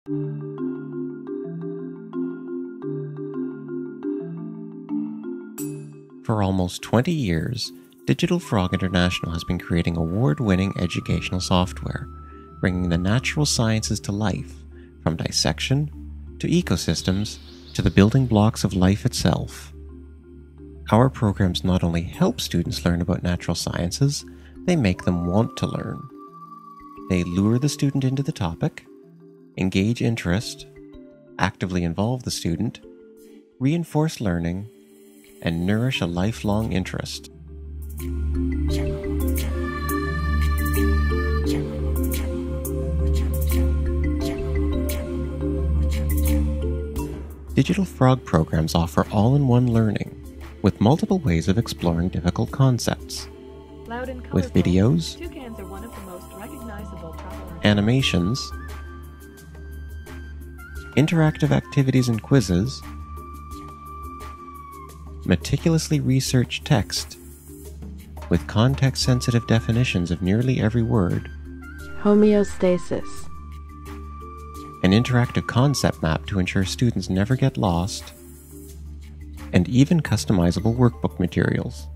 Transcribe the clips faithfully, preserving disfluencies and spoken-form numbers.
For almost twenty years, Digital Frog International has been creating award-winning educational software, bringing the natural sciences to life, from dissection to ecosystems to the building blocks of life itself. Our programs not only help students learn about natural sciences, they make them want to learn. They lure the student into the topic, engage interest, actively involve the student, reinforce learning, and nourish a lifelong interest. Digital Frog programs offer all-in-one learning, with multiple ways of exploring difficult concepts. Loud and with colorful, videos, toucans are one of the most recognizable travel animations, interactive activities and quizzes, meticulously researched text, with context-sensitive definitions of nearly every word, homeostasis, an interactive concept map to ensure students never get lost, and even customizable workbook materials.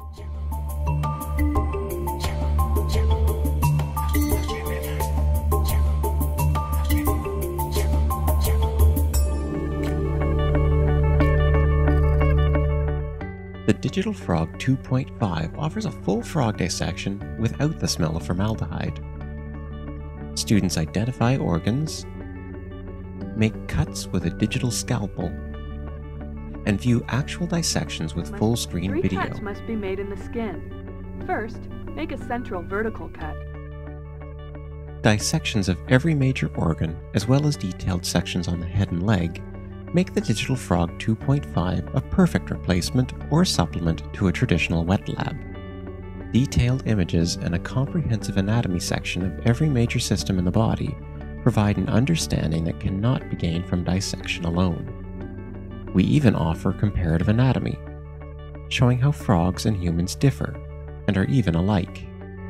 The Digital Frog two point five offers a full frog dissection without the smell of formaldehyde. Students identify organs, make cuts with a digital scalpel, and view actual dissections with full-screen Three video. cuts must be made in the skin. First, make a central vertical cut. Dissections of every major organ, as well as detailed sections on the head and leg, make the Digital Frog two point five a perfect replacement or supplement to a traditional wet lab. Detailed images and a comprehensive anatomy section of every major system in the body provide an understanding that cannot be gained from dissection alone. We even offer comparative anatomy, showing how frogs and humans differ and are even alike.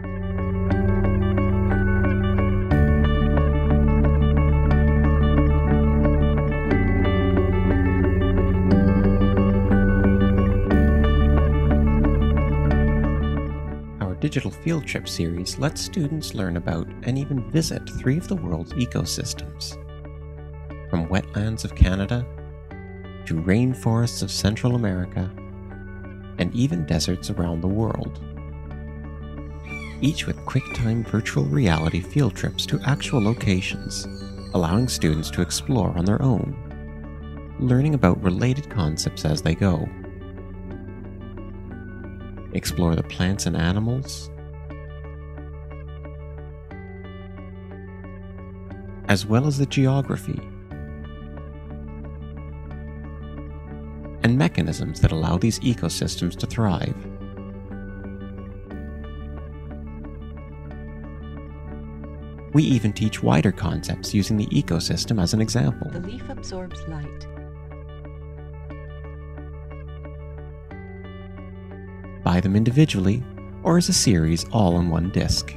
Digital Field Trip series lets students learn about and even visit three of the world's ecosystems. From wetlands of Canada, to rainforests of Central America, and even deserts around the world. Each with QuickTime virtual reality field trips to actual locations, allowing students to explore on their own, learning about related concepts as they go. Explore the plants and animals, as well as the geography and mechanisms that allow these ecosystems to thrive. We even teach wider concepts using the ecosystem as an example. The leaf absorbs light. Buy them individually or as a series all on one disc.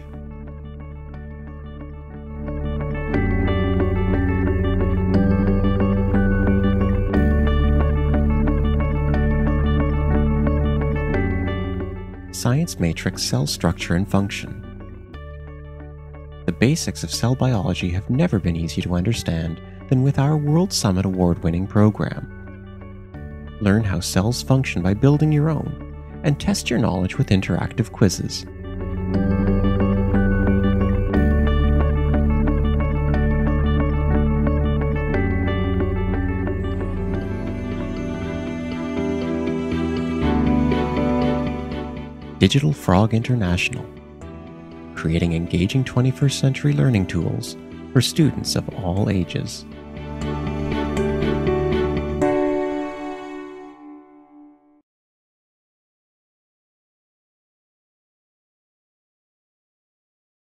Science Matrix Cell Structure and Function. The basics of cell biology have never been easier to understand than with our World Summit Award-winning program. Learn how cells function by building your own, and test your knowledge with interactive quizzes. Digital Frog International, creating engaging twenty-first century learning tools for students of all ages.